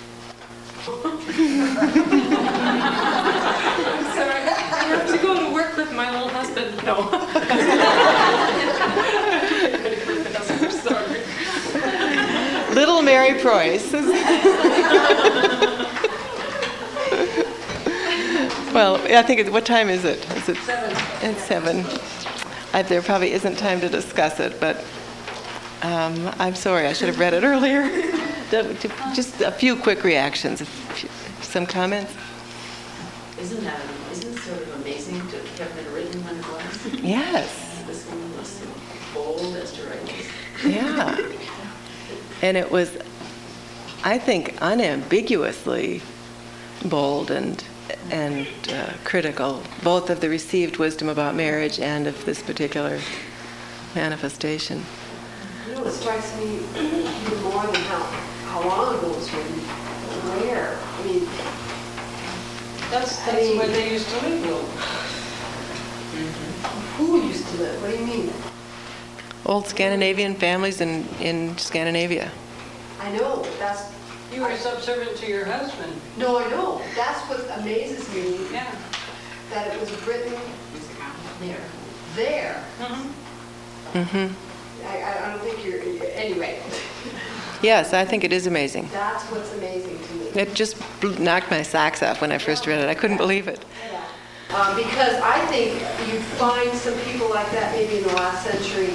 H: Sorry, I have to go to work with my little husband. No. I'm sorry.
B: Little Mary Preuss. Well, I think what time is it? Is it
D: 7.
B: It's 7. There probably isn't time to discuss it, but I'm sorry, I should have read it earlier. Just a few quick reactions. Some comments?
K: Isn't sort of amazing to have been written when it was?
B: Yes.
K: This one was so bold as to write this.
B: Yeah. And it was, I think, unambiguously bold and critical, both of the received wisdom about marriage and of this particular manifestation.
L: You know, it strikes me even more than how long ago it was written, where. I mean,
D: That's where they used to live, though.
L: Who used to live? What do you mean?
B: Old Scandinavian families in Scandinavia.
L: I know, that's...
D: You were subservient to your husband.
L: No, I know. That's what amazes me.
D: Yeah.
L: That it was written
K: There.
L: there.
B: Mm-hmm.
L: I don't think you're... Anyway.
B: Yes, I think it is amazing.
L: That's what's amazing to me.
B: It just knocked my socks off when I first read it. I couldn't believe it.
L: Because I think you find some people like that maybe in the last century,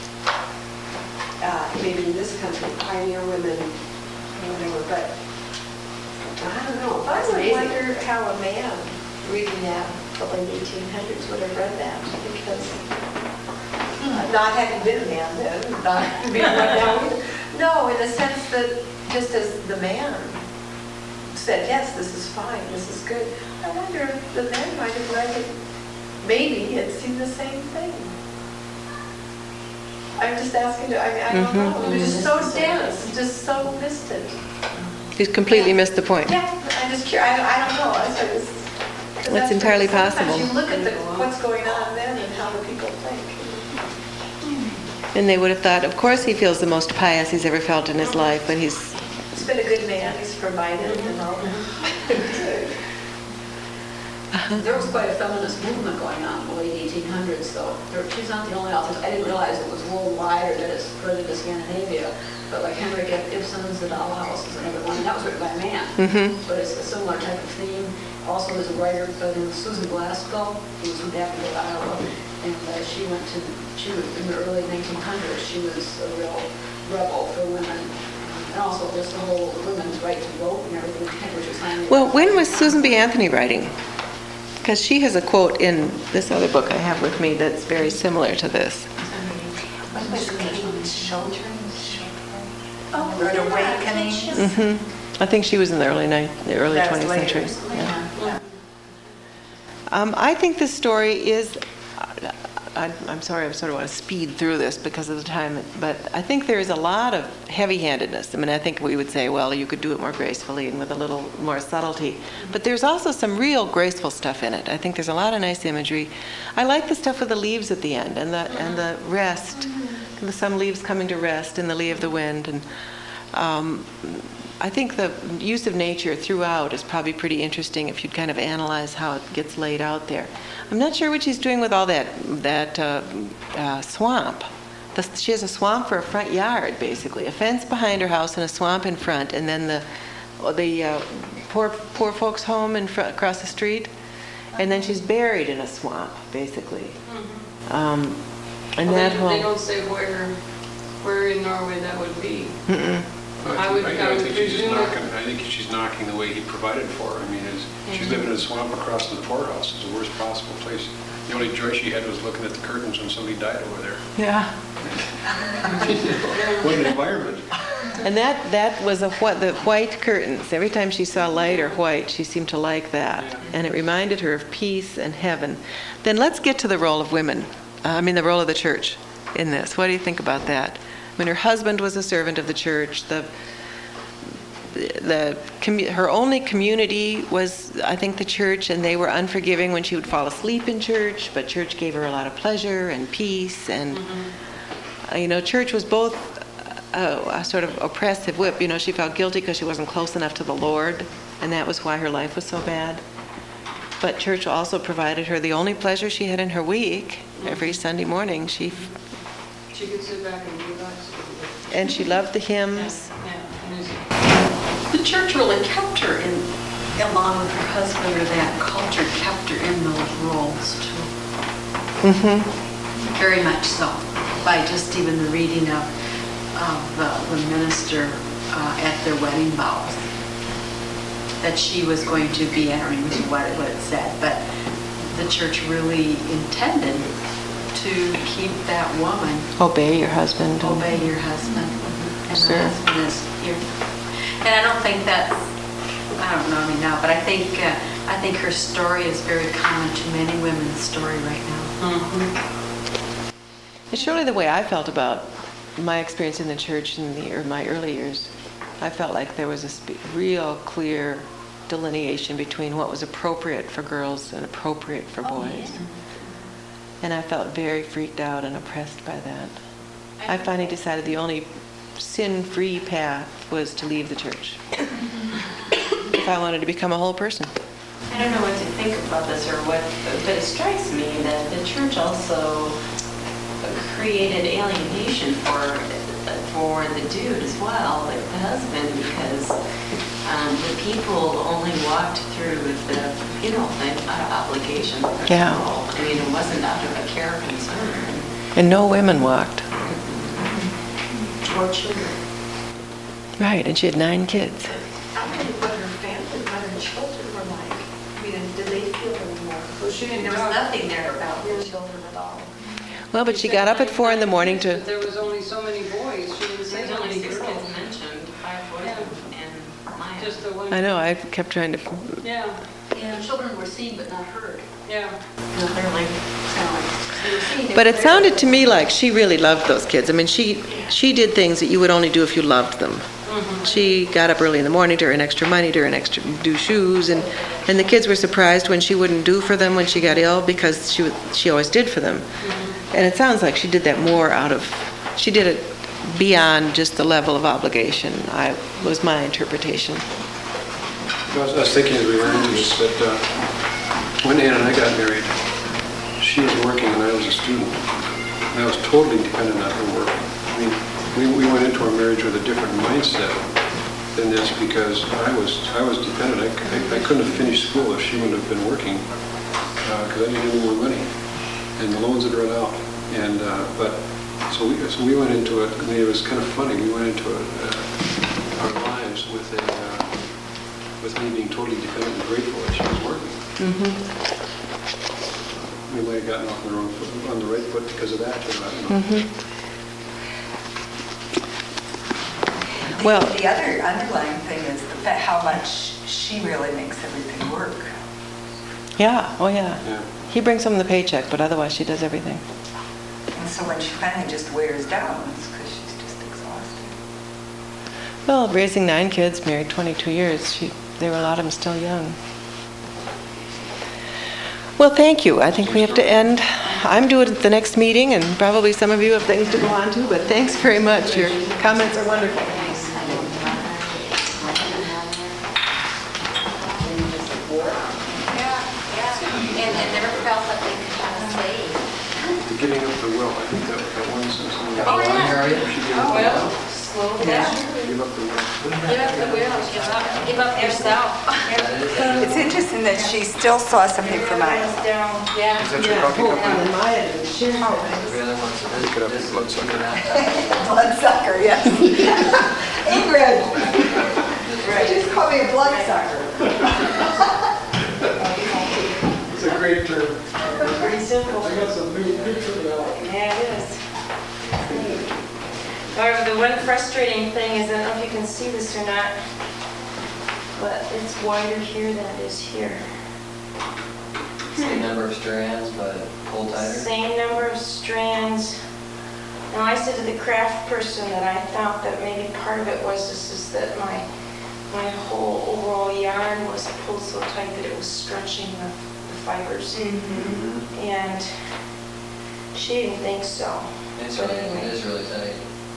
L: maybe in this country, pioneer women, or whatever, but I don't know.
F: I
L: It's
F: would
L: amazing.
F: wonder how a man reading that the late 1800s would have read that, because not having been a man then, not being one now either. No, in the sense that just as the man said, yes, this is fine, this is good, I wonder if the men might have read it, maybe had seen the same thing. I'm just asking, I don't know, it was just so dense, just so mystic.
B: You completely missed the point.
F: Yeah, I'm just curious, I don't know.
B: That's entirely possible.
F: Sometimes you look at what's going on then and how the people think.
B: And they would have thought, of course he feels the most pious he's ever felt in his life, but he's
F: been a good man, he's provided and all that.
I: There was quite a feminist movement going on in the late 1800s, though. She's not the only author. I didn't realize it was worldwide or that it's spread into Scandinavia. But like Henrik Ibsen's The Dollhouse is another one. That was written by a man.
B: Mm-hmm.
I: But it's a similar type of theme. Also, there's a writer named Susan Glasgow, who was from Daffodil, Iowa. And she was in the early 1900s. She was a real rebel for women. And also just the whole women's right to vote and everything, which was highly...
B: Well, when was Susan B. Anthony writing? Because she has a quote in this other book I have with me that's very similar to this.
G: Rude Awakening.
B: Mm-hmm. I think she was in the early 20th century. Yeah. I think this story is I'm sorry, I sort of want to speed through this because of the time, but I think there is a lot of heavy-handedness. I mean, I think we would say, well, you could do it more gracefully and with a little more subtlety. But there's also some real graceful stuff in it. I think there's a lot of nice imagery. I like the stuff with the leaves at the end and the rest, some leaves coming to rest in the lee of the wind. And I think the use of nature throughout is probably pretty interesting if you'd kind of analyze how it gets laid out there. I'm not sure what she's doing with all that swamp. She has a swamp for a front yard, basically. A fence behind her house and a swamp in front, and then the poor folks' home across the street. And then she's buried in a swamp, basically. And that home.
D: They don't say where in Norway that would be.
B: Mm-mm.
D: I would
M: think she's knocking the way he provided for her. I mean, she's living in a swamp across from the poorhouse. It's the worst possible place. The only joy she had was looking at the curtains when somebody died over there.
B: Yeah.
M: What an environment.
B: And that was the white curtains. Every time she saw light or white, she seemed to like that. And it reminded her of peace and heaven. Then let's get to the role of women. The role of the church in this. What do you think about that? When her husband was a servant of the church, her only community was, I think, the church, and they were unforgiving when she would fall asleep in church, but church gave her a lot of pleasure and peace, and church was both a sort of oppressive whip. She felt guilty because she wasn't close enough to the Lord, and that was why her life was so bad. But church also provided her the only pleasure she had in her week. Every Sunday morning, she
D: could sit back and relax.
B: And she loved the hymns.
I: The church really kept her in, along with her husband, or that culture kept her in those roles too.
B: Mm-hmm.
I: Very much so. By just even the reading of the minister at their wedding vows, that she was going to be entering, which is what it said. But the church really intended to keep that woman.
B: Obey your husband.
I: Obey your husband. And
B: sure.
I: The husband is here. And I don't think that's, I don't know now, but I think her story is very common to many women's story right now.
B: Mm-hmm. It's surely the way I felt about my experience in the church in my early years. I felt like there was a real clear delineation between what was appropriate for girls and appropriate for boys. Yeah. And I felt very freaked out and oppressed by that. I finally decided the only sin-free path was to leave the church if I wanted to become a whole person.
J: I don't know what to think about this but it strikes me that the church also created alienation for the dude as well, like the husband, because the people only walked through the funeral thing out of obligation.
B: Yeah.
J: I mean, it wasn't out of a care or concern.
B: And no women walked.
J: Or children.
B: Right, and she had 9 kids.
L: I wonder what her family, what her children were like. I mean, did they feel anymore?
I: Well, there was nothing there about the children at all.
B: Well, but she got up at 4 in the morning to...
D: There was only so many boys. She didn't say
J: There's
D: how
J: only
D: many
J: 6
D: girls.
J: kids mentioned, 5 boys and Maya.
D: Just the one.
B: I know, I kept trying to...
D: Yeah.
I: Yeah, children were seen but not heard.
D: Yeah.
J: Clearly.
B: But it sounded to me like she really loved those kids. I mean, she did things that you would only do if you loved them. Mm-hmm. She got up early in the morning to earn extra money, to do shoes, and the kids were surprised when she wouldn't do for them when she got ill, because she always did for them. Mm-hmm. And it sounds like she did that more she did it beyond just the level of obligation, was my interpretation.
M: I was thinking as we were into this that when Ann and I got married, she was working and I was a student. And I was totally dependent on her work. I mean, we went into our marriage with a different mindset than this, because I was dependent. I couldn't have finished school if she wouldn't have been working, because I needed more money, and the loans had run out. And so we went into it. I mean, it was kind of funny. We went into our lives with me being totally dependent and grateful that she was working.
B: Mm-hmm.
M: We might have gotten off on the right foot because of that, too. I don't know.
B: Mm-hmm. Well,
G: the other underlying thing is the fact how much she really makes everything work.
B: Yeah, oh yeah. He brings home the paycheck, but otherwise she does everything.
G: so when she finally just wears down, it's because she's just exhausted.
B: Well, raising 9 kids, married 22 years, there were a lot of them still young. Well, thank you. I think we have to end. I'm due at the next meeting, and probably some of you have things to go on to, but thanks very much. Your comments are wonderful.
E: And never felt that they could kind of say.
M: The giving up the will, I think that one sentence.
E: Oh, yeah.
M: She gave up the
E: Well,
M: will.
E: slow down.
M: Give up the will.
E: Give up the will, give up yourself.
G: It's interesting that she still saw something for Maya.
E: Yeah.
M: Is that your coffee cup?
B: Sure.
M: Pick it up, you bloodsucker.
G: Bloodsucker, yes. Ingrid. Just call me a bloodsucker.
M: It's a great term.
J: Pretty simple.
M: I got some new terminology.
J: Yeah, it is. However, the one frustrating thing is, I don't know if you can see this or not, but it's wider here than it is here.
N: Same number of strands, but pull tighter?
J: Same number of strands. Now, I said to the craft person that I thought that maybe part of it was is that my whole overall yarn was pulled so tight that it was stretching the fibers.
N: Mm-hmm.
J: And she didn't think so.
N: It
J: But anyway.
N: is really tight.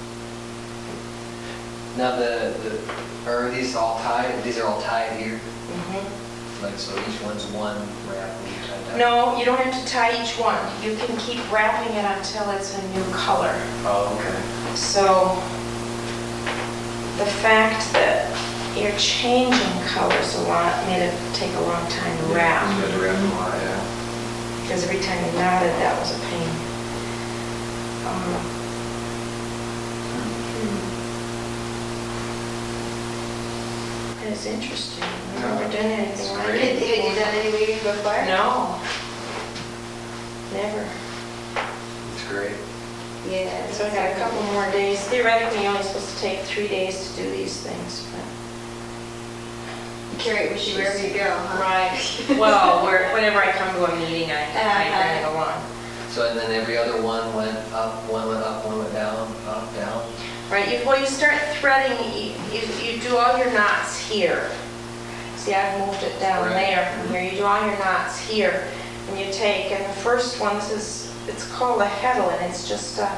N: Now are these all tied? These are all tied here?
J: Mm-hmm.
N: Like, so each one's one wrap and each tied.
J: No, you don't have to tie each one. You can keep wrapping it until it's a new color.
N: Oh, okay.
J: So the fact that you're changing colors a lot made it take a long time to wrap.
N: You had to wrap them a lot, yeah.
J: Because every time you knotted, that was a pain. It's interesting. I've never done anything like it.
E: Had you done any weaving before?
J: No. Never.
N: It's great.
E: Yeah.
J: So I got a couple more days. Theoretically, you're only supposed to take 3 days to do these things, but.
E: Carry it with you wherever you go, huh?
J: Right. Well, whenever I come to a meeting, I bring it along.
N: So, and then every other one went up, one went down, up, down?
J: Right, you start threading, you do all your knots here. See, I've moved it down
N: Right.
J: there from here. You do all your knots here, and you take, and the first one, it's called a heddle, and it's just a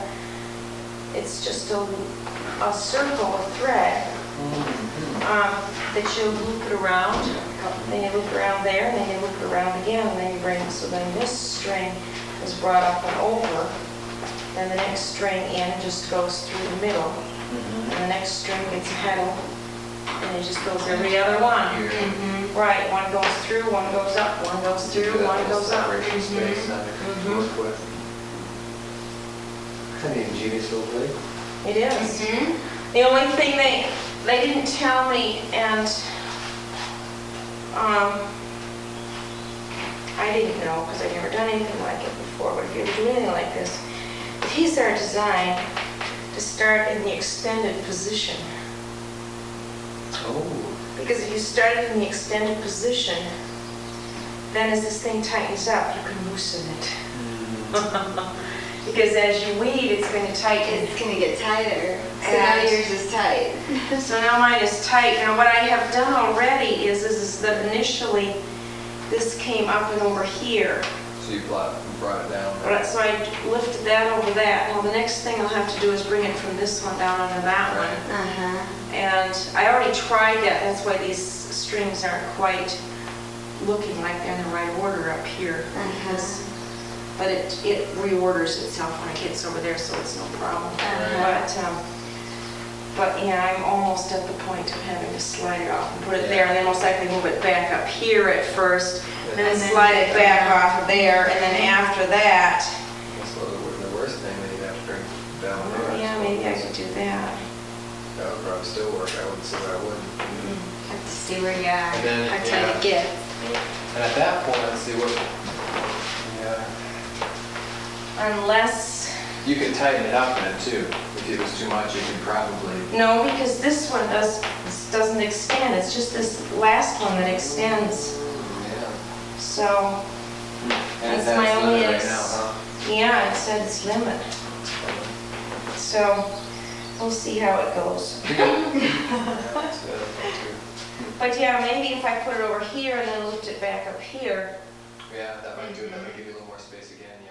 J: circle of thread that you loop it around, then you loop it around there, and then you loop it around again, and then you bring, so then this string is brought up and over, then the next string in just goes through the middle, and the next string gets a heddle, and it just goes every other one. Right, one goes through, one goes up, one goes through, one goes up.
N: Space that I can work with. Kind of ingenious little thing.
J: It is. The only thing they didn't tell me, and I didn't know because I'd never done anything like it before, but if you ever do anything like this, these are designed to start in the extended position.
N: Oh.
J: Because if you start it in the extended position, then as this thing tightens up, you can loosen it. Because as you weave, it's going to tighten.
E: It's going to get tighter. So now yours is tight.
J: So now mine is tight. Now what I have done already is that initially this came up and over here.
N: So you brought it down.
J: So I lifted that over that. Now the next thing I'll have to do is bring it from this one down onto that one. And I already tried that. That's why these strings aren't quite looking like they're in the right order up here. But it reorders itself when it gets over there, so it's no problem. But yeah, I'm almost at the point of having to slide it off and put it there, and then most likely move it back up here at first, and then slide it back off of there, and then after that.
N: That's the worst thing that you'd have to bring down there.
J: Yeah, maybe I could do that.
N: That would probably still work. I wouldn't say I wouldn't.
E: Have to see where you are,
N: And then,
E: how tight it gets.
N: And at that point, let's see what. Yeah.
J: Unless,
N: You could tighten it up then too. If it was too much, you could probably.
J: no, because this one doesn't extend. It's just this last one that extends.
N: Yeah.
J: So
N: And
J: that's my only
N: limited right now, huh?
O: Yeah, it said it's limit. So we'll see how it goes. But yeah, maybe if I put it over here and then lift it back up here.
N: Yeah, that might do it, that might give you a little more space again.